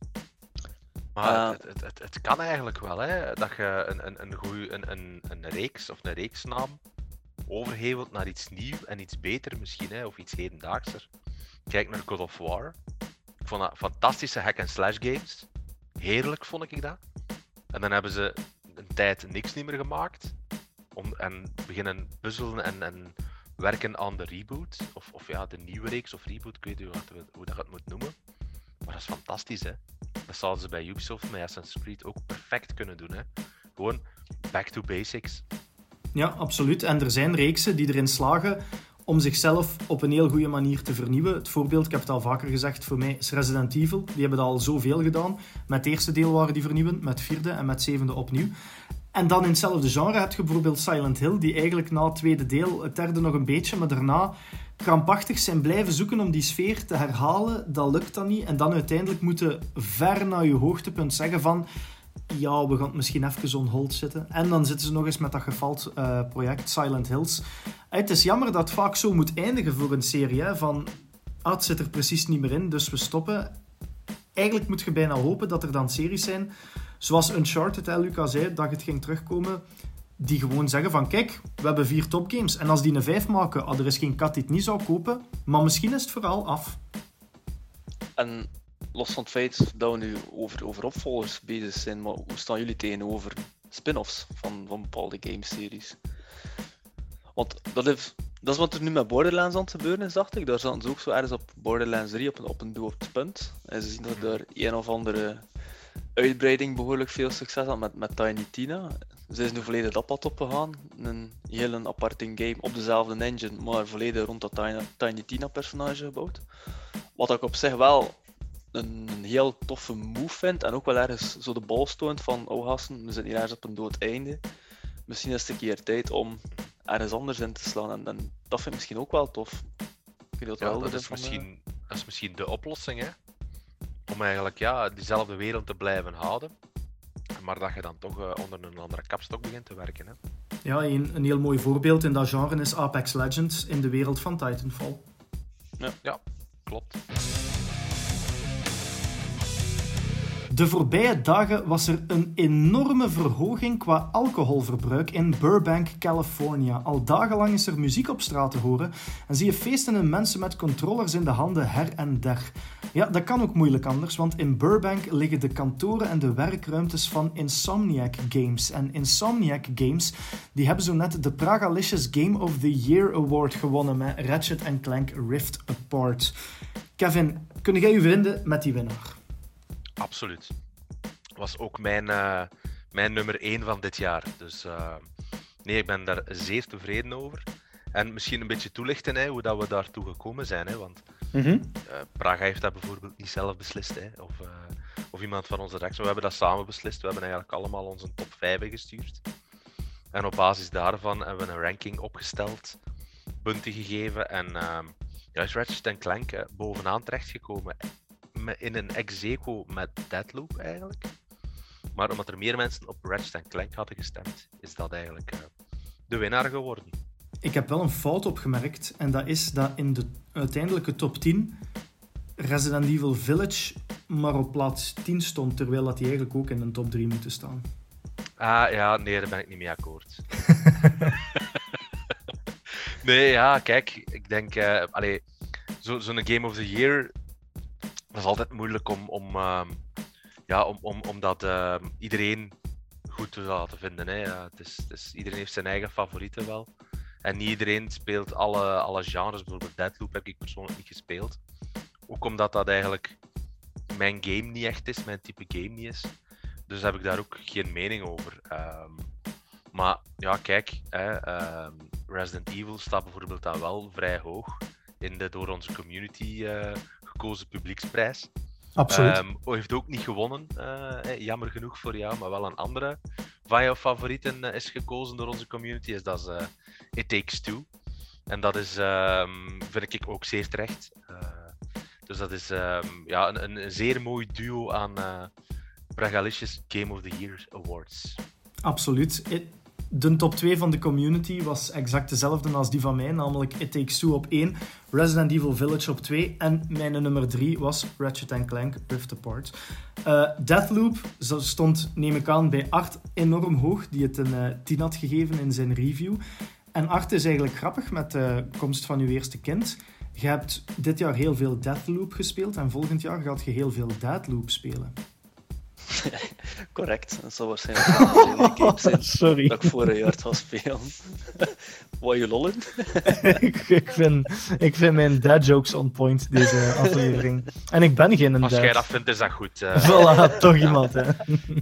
D: Maar het, het, het, het kan eigenlijk wel, hè. Dat je een, een, een, goeie, een, een, een reeks of een reeksnaam overhevelt naar iets nieuws en iets beter misschien, hè, of iets hedendaagser. Kijk naar God of War. Ik vond dat fantastische hack-and-slash games. Heerlijk vond ik dat. En dan hebben ze een tijd niks niet meer gemaakt. Om, en beginnen puzzelen en, en werken aan de reboot. Of, of ja, de nieuwe reeks of reboot. Ik weet niet hoe, hoe dat het moet noemen. Maar dat is fantastisch, hè. Dat zouden ze bij Ubisoft met Assassin's Creed ook perfect kunnen doen, hè. Gewoon back to basics.
A: Ja, absoluut. En er zijn reeksen die erin slagen om zichzelf op een heel goede manier te vernieuwen. Het voorbeeld, ik heb het al vaker gezegd, voor mij is Resident Evil. Die hebben dat al zoveel gedaan. Met het eerste deel waren die vernieuwend, met het vierde en met het zevende opnieuw. En dan in hetzelfde genre heb je bijvoorbeeld Silent Hill, die eigenlijk na het tweede deel, het derde nog een beetje, maar daarna krampachtig zijn blijven zoeken om die sfeer te herhalen. Dat lukt dan niet. En dan uiteindelijk moeten ver naar je hoogtepunt zeggen van... Ja, we gaan het misschien even on hold zitten. En dan zitten ze nog eens met dat gefalt uh, project Silent Hills. Het is jammer dat het vaak zo moet eindigen voor een serie. Hè, van, ah, het zit er precies niet meer in, dus we stoppen. Eigenlijk moet je bijna hopen dat er dan series zijn, zoals Uncharted, hè, Lucas zei, dat het ging terugkomen, die gewoon zeggen van, kijk, we hebben vier topgames. En als die een vijf maken, ah, er is geen kat die het niet zou kopen, maar misschien is het vooral af.
B: En... Los van het feit dat we nu over, over opvolgers bezig zijn, maar hoe staan jullie tegenover spin-offs van, van bepaalde gameseries? Want dat, heeft, dat is wat er nu met Borderlands aan het gebeuren is, dacht ik. Daar zaten ze ook zo ergens op Borderlands drie op een, op een doorpunt. En ze zien dat er een of andere uitbreiding behoorlijk veel succes had met, met Tiny Tina. Ze is nu volledig dat pad opgegaan. Een heel aparte game op dezelfde engine, maar volledig rond dat Tiny, Tiny Tina personage gebouwd. Wat ik op zich wel Een, een heel toffe move vind en ook wel ergens zo de bal stoont van oh gasten, we zitten hier ergens op een dood einde. Misschien is het een keer tijd om ergens anders in te slaan en, en dat vind ik misschien ook wel tof. Ik weet dat
D: ja,
B: wel
D: dat, is
B: van,
D: misschien, dat is misschien de oplossing, hè. Om eigenlijk ja, diezelfde wereld te blijven houden. Maar dat je dan toch uh, onder een andere kapstok begint te werken, hè.
A: Ja, een, een heel mooi voorbeeld in dat genre is Apex Legends in de wereld van Titanfall.
D: Ja, ja, klopt.
A: De voorbije dagen was er een enorme verhoging qua alcoholverbruik in Burbank, California. Al dagenlang is er muziek op straat te horen en zie je feestende mensen met controllers in de handen her en der. Ja, dat kan ook moeilijk anders, want in Burbank liggen de kantoren en de werkruimtes van Insomniac Games. En Insomniac Games die hebben zo net de Pragalicious Game of the Year Award gewonnen met Ratchet and Clank Rift Apart. Kevin, kun jij je vinden met die winnaar?
D: Absoluut. Was ook mijn, uh, mijn nummer één van dit jaar. Dus uh, nee, ik ben daar zeer tevreden over. En misschien een beetje toelichten hè, hoe dat we daartoe gekomen zijn. Hè, want
A: Mm-hmm.
D: uh, Praga heeft dat bijvoorbeeld niet zelf beslist. Hè, of, uh, of iemand van onze redactie. We hebben dat samen beslist. We hebben eigenlijk allemaal onze top vijf gestuurd. En op basis daarvan hebben we een ranking opgesteld. Punten gegeven. En uh, ja, is Ratchet en Clank uh, bovenaan terechtgekomen. In een ex-aequo met Deathloop eigenlijk. Maar omdat er meer mensen op Ratchet en Clank hadden gestemd, is dat eigenlijk uh, de winnaar geworden.
A: Ik heb wel een fout opgemerkt. En dat is dat in de uiteindelijke top tien Resident Evil Village maar op plaats tien stond, terwijl dat die eigenlijk ook in de top drie moeten staan.
D: Ah ja, nee, daar ben ik niet mee akkoord. Nee, ja, kijk, ik denk, uh, allee, zo, zo'n Game of the Year, dat is altijd moeilijk om, om, uh, ja, om, om, om dat uh, iedereen goed te laten vinden. Hè. Ja, het is, het is, iedereen heeft zijn eigen favorieten wel. En niet iedereen speelt alle, alle genres. Bijvoorbeeld Deathloop heb ik persoonlijk niet gespeeld. Ook omdat dat eigenlijk mijn game niet echt is, mijn type game niet is. Dus heb ik daar ook geen mening over. Um, maar ja, kijk, hè, um, Resident Evil staat bijvoorbeeld dan wel vrij hoog in de door onze community uh, gekozen publieksprijs.
A: Absoluut.
D: Um, heeft ook niet gewonnen, uh, jammer genoeg voor jou, maar wel een andere van jouw favorieten uh, is gekozen door onze community. Is dat uh, It Takes Two. En dat is, um, vind ik ook zeer terecht. Uh, dus dat is um, ja, een, een zeer mooi duo aan uh, Pragalicious Game of the Year Awards.
A: Absoluut. It, de top twee van de community was exact dezelfde als die van mij, namelijk It Takes Two op één, Resident Evil Village op twee en mijn nummer drie was Ratchet and Clank Rift Apart. Uh, Deathloop stond, neem ik aan, bij Art enorm hoog, die het een uh, tien had gegeven in zijn review. En Art is eigenlijk grappig met de komst van uw eerste kind. Je hebt dit jaar heel veel Deathloop gespeeld en volgend jaar gaat je heel veel Deathloop spelen.
B: Correct, dat zal waarschijnlijk wel een game zijn.
A: Sorry.
B: Dat ik vorig jaar ga spelen. Wat je lollen?
A: ik, ik, vind, ik vind mijn dad jokes on point, deze aflevering. En ik ben geen dad.
D: Als jij dat vindt, is dat goed. Uh...
A: Voilà, toch iemand, hè.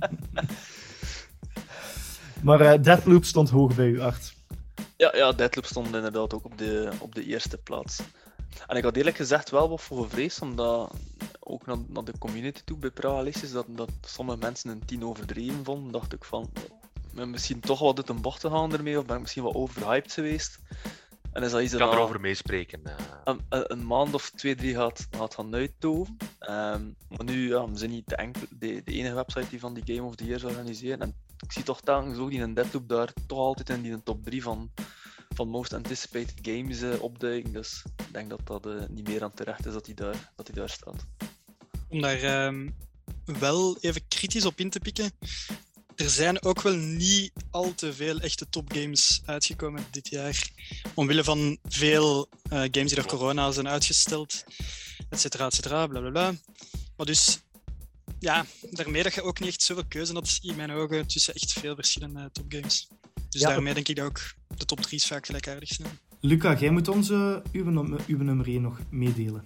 A: Maar uh, Deathloop stond hoog bij u, Art.
B: Ja, ja, Deathloop stond inderdaad ook op de, op de eerste plaats. En ik had eerlijk gezegd wel wat voor gevreesd, omdat ook naar, naar de community toe bij Pragalicious, dat, dat sommige mensen een tien overdreven vonden, dacht ik van, ben misschien toch wat uit een bocht te gaan ermee, of ben ik misschien wat overhyped geweest. En is dat iets
D: ik kan
B: dat
D: erover meespreken. Uh...
B: Een, een, een maand of twee, drie gaat, gaat gaan uittoven. Um, maar nu, ja, we zijn niet de, enkel, de, de enige website die van die Game of the Year organiseren. En ik zie toch telkens ook die in Deathloop daar toch altijd in die top drie van, van Most Anticipated Games uh, opduiken. Dus ik denk dat dat uh, niet meer aan terecht is dat hij daar, dat daar staat.
C: Om daar um, wel even kritisch op in te pikken. Er zijn ook wel niet al te veel echte topgames uitgekomen dit jaar. Omwille van veel uh, games die door corona zijn uitgesteld, et cetera, et cetera, blablabla. Maar dus, ja, daarmee dat je ook niet echt zoveel keuze had in mijn ogen tussen echt veel verschillende uh, topgames. Dus ja, daarmee denk ik dat ook de top drie's vaak gelijkaardig zijn.
A: Luca, jij moet ons uh, uw, uw nummer één nog meedelen.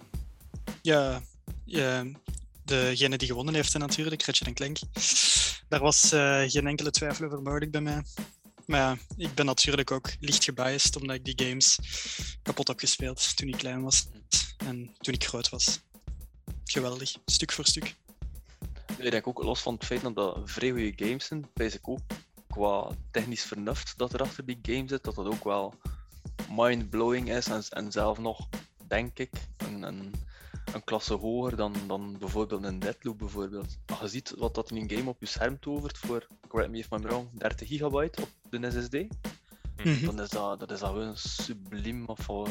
C: Ja, ja, degene die gewonnen heeft natuurlijk, Ratchet en Clank. Daar was uh, geen enkele twijfel over mogelijk bij mij. Maar ja, ik ben natuurlijk ook licht gebiased, omdat ik die games kapot heb gespeeld toen ik klein was en toen ik groot was. Geweldig, stuk voor stuk.
B: Ik denk ook, los van het feit dat dat vrij goede games zijn, wijs ik ook qua technisch vernuft dat er achter die game zit, dat dat ook wel mind-blowing is en, en zelf nog, denk ik, een, een, een klasse hoger dan, dan bijvoorbeeld een Deathloop bijvoorbeeld. Als je ziet wat dat in een game op je scherm tovert voor, correct me if I'm wrong, dertig gigabyte op de S S D, mm-hmm. dan is dat, dat is dat wel een subliem of voor,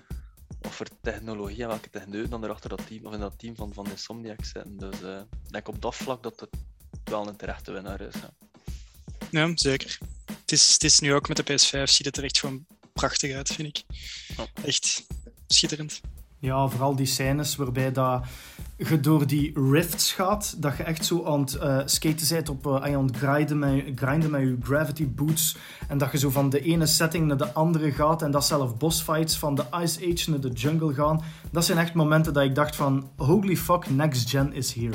B: of voor technologie en welke techneuten dan er achter dat team, of in dat team van, van Insomniac zitten. Dus uh, ik denk op dat vlak dat het wel een terechte winnaar is. Ja,
C: ja zeker. Het is, het is nu ook met de P S vijf, ziet het er echt gewoon prachtig uit, vind ik. Oh. Echt schitterend.
A: Ja, vooral die scènes waarbij dat je door die rifts gaat, dat je echt zo aan het uh, skaten bent op uh, aan het grinden met, grinden met je gravity boots en dat je zo van de ene setting naar de andere gaat en dat zelf bossfights van de Ice Age naar de jungle gaan. Dat zijn echt momenten dat ik dacht van holy fuck, next gen is here.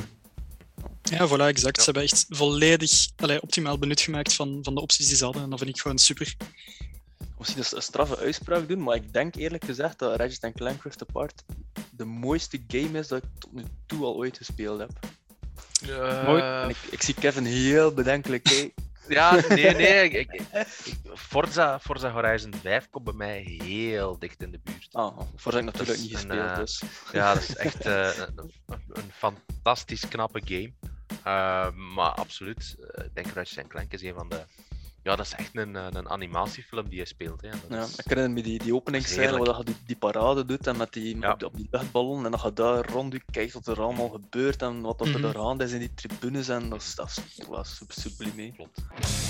C: Ja, voilà, exact. Ja. Ze hebben echt volledig allee, optimaal benut gemaakt van, van de opties die ze hadden en dat vind ik gewoon super.
B: misschien een straffe uitspraak doen, maar ik denk eerlijk gezegd dat Ratchet en Clank Rift Apart de mooiste game is dat ik tot nu toe al ooit gespeeld heb.
D: Uh,
B: en ik, ik zie Kevin heel bedenkelijk kijken.
D: Ja, nee, nee. Ik, ik, ik, Forza, Forza Horizon vijf komt bij mij heel dicht in de buurt.
B: Ah, Forza heb ik natuurlijk niet gespeeld,
D: een, uh,
B: dus.
D: Ja, dat is echt uh, een, een fantastisch knappe game. Uh, maar absoluut, uh, ik denk Ratchet Clank is een van de... Ja, dat is echt een, een animatiefilm die je speelt. Hè. Dat
B: ja,
D: is...
B: Ik herinner me die, die openingsscène waar je die, die parade doet en met die,
D: ja.
B: op, die, op die luchtballon en dan ga je daar rond, je kijkt wat er allemaal gebeurt en wat er
C: Mm-hmm.
B: daar aan is in die tribunes en dat, is, dat, is, dat was super subliem.
D: Klopt.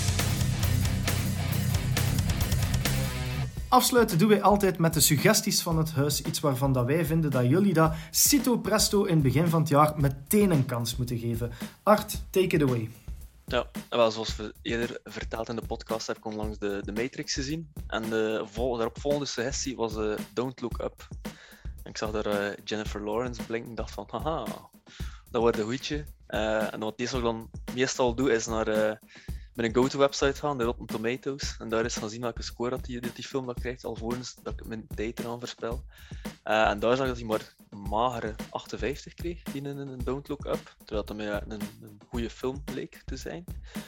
A: Afsluiten doen wij altijd met de suggesties van het huis. Iets waarvan dat wij vinden dat jullie dat sito presto in het begin van het jaar meteen een kans moeten geven. Art, take it away.
B: Ja, wel, zoals we eerder verteld in de podcast heb ik onlangs de, de Matrix gezien. En de vol, daaropvolgende suggestie was uh, Don't Look Up. En ik zag daar uh, Jennifer Lawrence blinken en dacht van, haha, dat wordt een goedje. Uh, en wat deze dan meestal doe, is naar uh, met een go-to-website gaan, de Rotten Tomatoes. En daar is gaan zien welke score dat die, dat die film dat krijgt, alvorens dat ik mijn tijd eraan verspel. Uh, en daar zag ik dat hij maar magere achtenvijftig kreeg, die in een Don't Look Up. Terwijl het mij een, een goede film leek te zijn.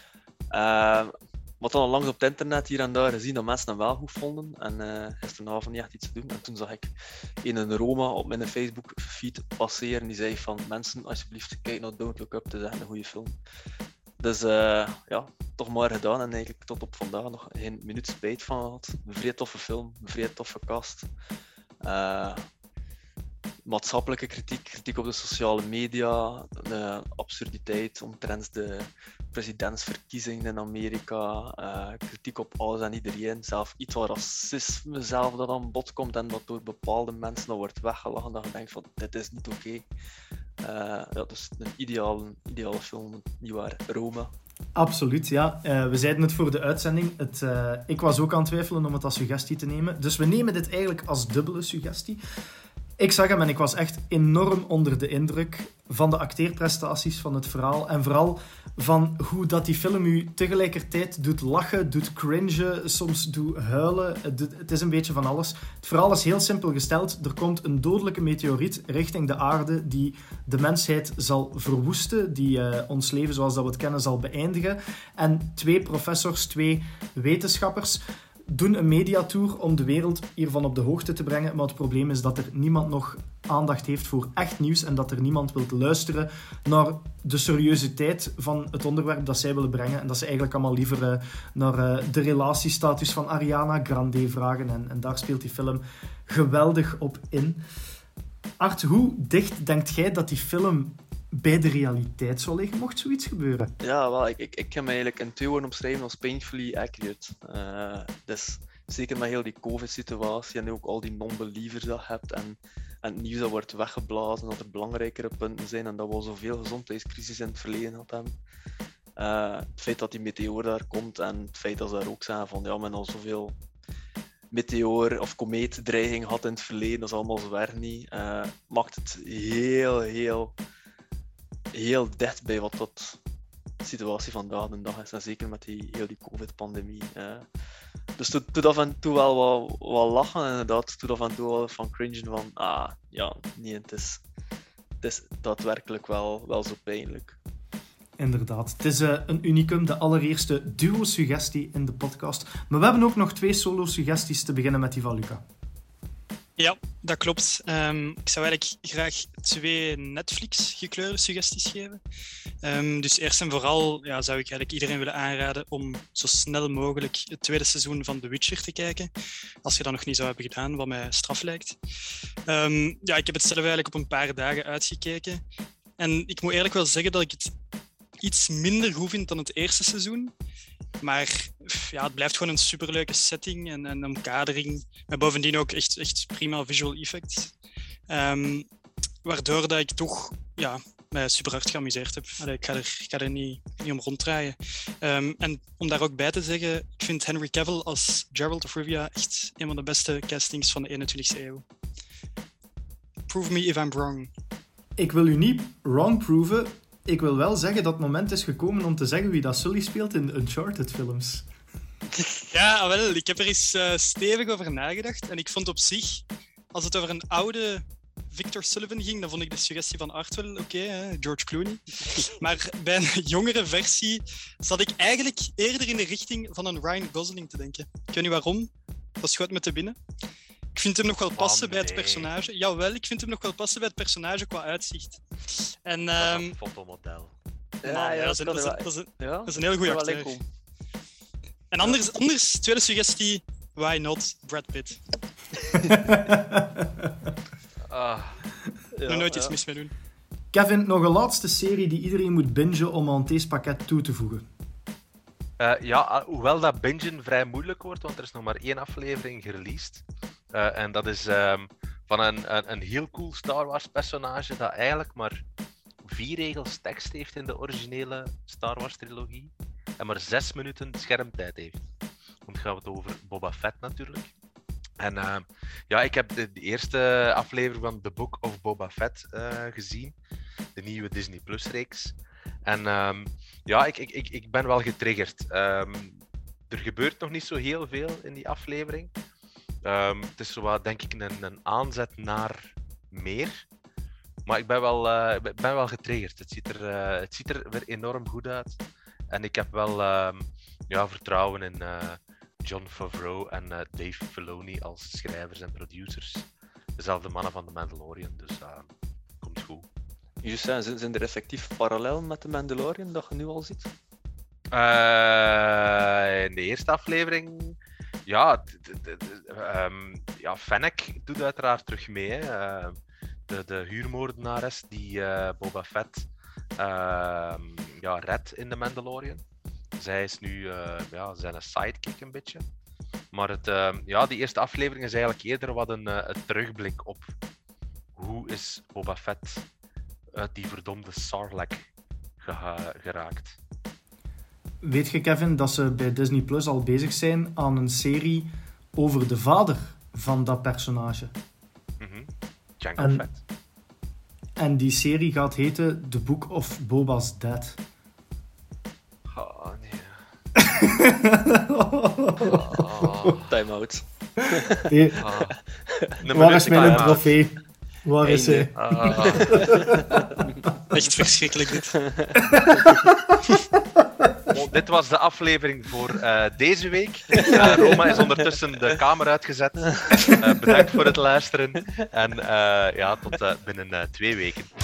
B: Uh, wat dan al langs op het internet hier en daar gezien dat mensen hem wel goed vonden. En uh, gisteravond niet echt iets te doen. En toen zag ik in een Roma op mijn Facebook feed passeren. Die zei van, mensen, alsjeblieft, kijk naar Don't Look Up, het is echt een goede film. Dus uh, ja, toch maar gedaan en eigenlijk tot op vandaag nog geen minuut spijt van gehad. Een vrij toffe film, een vrij toffe cast. Uh, maatschappelijke kritiek, kritiek op de sociale media, de absurditeit omtrent de presidentsverkiezingen in Amerika, uh, kritiek op alles en iedereen, zelf iets wat racisme zelf dat aan bod komt en wat door bepaalde mensen dat wordt weggelachen, dat je denkt van dit is niet oké. Okay. Uh, ja, dus een ideale, ideale film, nietwaar, Roma.
A: Absoluut, ja. Uh, we zeiden het voor de uitzending. Het, uh, ik was ook aan het twijfelen om het als suggestie te nemen. Dus we nemen dit eigenlijk als dubbele suggestie. Ik zag hem en ik was echt enorm onder de indruk van de acteerprestaties, van het verhaal en vooral van hoe dat die film u tegelijkertijd doet lachen, doet cringen, soms doet huilen. Het is een beetje van alles. Het verhaal is heel simpel gesteld. Er komt een dodelijke meteoriet richting de aarde die de mensheid zal verwoesten, die uh, ons leven zoals dat we het kennen zal beëindigen. En twee professors, twee wetenschappers doen een mediatour om de wereld hiervan op de hoogte te brengen. Maar het probleem is dat er niemand nog aandacht heeft voor echt nieuws en dat er niemand wil luisteren naar de seriositeit van het onderwerp dat zij willen brengen. En dat ze eigenlijk allemaal liever uh, naar uh, de relatiestatus van Ariana Grande vragen. En, en daar speelt die film geweldig op in. Art, hoe dicht denkt jij dat die film bij de realiteit zou liggen, mocht zoiets gebeuren?
B: Ja, wel, ik, ik, ik heb me eigenlijk in twee woorden omschrijven als painfully accurate. Uh, dus zeker met heel die COVID-situatie en nu ook al die non-believers dat je hebt en, en het nieuws dat wordt weggeblazen, dat er belangrijkere punten zijn en dat we al zoveel gezondheidscrisis in het verleden gehad hebben. Uh, het feit dat die meteoor daar komt en het feit dat ze daar ook zeggen van ja, men al zoveel meteoor of komeetdreiging had in het verleden, dat is allemaal zo erg niet, uh, maakt het heel, heel... heel dicht bij wat dat de situatie vandaag de dag is. En zeker met die, heel die COVID-pandemie. Uh. Dus toen doet af en toe wel wat, wat lachen, inderdaad. Toen af en toe wel van cringen van, ah, ja, nee, het is, het is daadwerkelijk wel, wel zo pijnlijk.
A: Inderdaad. Het is uh, een unicum, de allereerste duo-suggestie in de podcast. Maar we hebben ook nog twee solo-suggesties te beginnen met die van Luca.
C: Ja, dat klopt. Um, ik zou eigenlijk graag twee Netflix-gekleurde suggesties geven. Um, dus eerst en vooral ja, zou ik eigenlijk iedereen willen aanraden om zo snel mogelijk het tweede seizoen van The Witcher te kijken. Als je dat nog niet zou hebben gedaan, wat mij straf lijkt. Um, ja, ik heb het zelf eigenlijk op een paar dagen uitgekeken. En ik moet eerlijk wel zeggen dat ik het iets minder goed vind dan het eerste seizoen. Maar ja, het blijft gewoon een superleuke setting en, en omkadering. Maar bovendien ook echt, echt prima visual effects. Um, waardoor dat ik toch ja, mij super hard geamuseerd heb. Allee, ik ga er, ik ga er niet, niet om ronddraaien. Um, en om daar ook bij te zeggen, ik vind Henry Cavill als Geralt of Rivia echt een van de beste castings van de eenentwintigste eeuw. Prove me if I'm wrong.
A: Ik wil u niet wrong proven. Ik wil wel zeggen dat het moment is gekomen om te zeggen wie dat Sully speelt in de Uncharted-films.
C: Ja, Ja, wel, ik heb er eens uh, stevig over nagedacht. En ik vond op zich, als het over een oude Victor Sullivan ging, dan vond ik de suggestie van Art wel oké, okay, George Clooney. Maar bij een jongere versie zat ik eigenlijk eerder in de richting van een Ryan Gosling te denken. Ik weet niet waarom, dat schoot me te binnen. Ik vind hem nog wel passen
D: oh,
C: bij het personage. Jawel, ik vind hem nog wel passen bij het personage qua uitzicht. En,
D: dat is
C: um...
D: een fotomodel.
B: Ja,
C: man,
B: ja,
C: ja, dat,
B: dat,
C: is een,
B: kan
C: dat, is een,
B: ja,
C: dat is een heel goede acteur. En anders, anders, tweede suggestie, why not Brad Pitt?
D: ah.
C: Ja, nog nooit ja. iets mis mee doen.
A: Kevin, nog een laatste serie die iedereen moet bingen om aan deze pakket toe te voegen.
D: Uh, ja, hoewel dat bingen vrij moeilijk wordt, want er is nog maar één aflevering gereleased. Uh, en dat is um, van een, een, een heel cool Star Wars personage dat eigenlijk maar vier regels tekst heeft in de originele Star Wars trilogie. En maar zes minuten schermtijd heeft. Dan gaan we het over Boba Fett natuurlijk. En uh, ja, ik heb de, de eerste aflevering van The Book of Boba Fett uh, gezien. De nieuwe Disney Plus reeks. En um, ja, ik, ik, ik, ik ben wel getriggerd. Um, er gebeurt nog niet zo heel veel in die aflevering. Um, het is zo wat, denk ik, een, een aanzet naar meer. Maar ik ben wel, uh, ben wel getriggerd. Het ziet, er, uh, het ziet er weer enorm goed uit. En ik heb wel um, ja, vertrouwen in uh, Jon Favreau en uh, Dave Filoni als schrijvers en producers. Dezelfde mannen van The Mandalorian, dus uh, komt goed.
B: Just zijn, zijn er effectief parallel met The Mandalorian dat je nu al ziet?
D: Uh, in de eerste aflevering, ja, d- d- d- um, ja, Fennec doet uiteraard terug mee. Hè. Uh, de, de huurmoordenares die uh, Boba Fett uh, ja, redt in The Mandalorian. Zij is nu uh, ja, zijn sidekick een beetje. Maar het, uh, ja, die eerste aflevering is eigenlijk eerder wat een, uh, een terugblik op hoe is Boba Fett uit die verdomde Sarlacc ge- geraakt.
A: Weet je, Kevin, dat ze bij Disney Plus al bezig zijn aan een serie over de vader van dat personage?
D: Mm-hmm. Jango
A: en,
D: Fett.
A: En die serie gaat heten The Book of Boba's Dad.
D: Oh, nee.
B: oh. Time out.
A: Nee.
D: Oh.
A: Waar is mijn trofee? Waar is hij?
D: Ah.
C: Echt verschrikkelijk dit.
D: Oh, dit was de aflevering voor uh, deze week. Uh, Roma is ondertussen de kamer uitgezet. Uh, bedankt voor het luisteren. En uh, ja, tot uh, binnen uh, twee weken.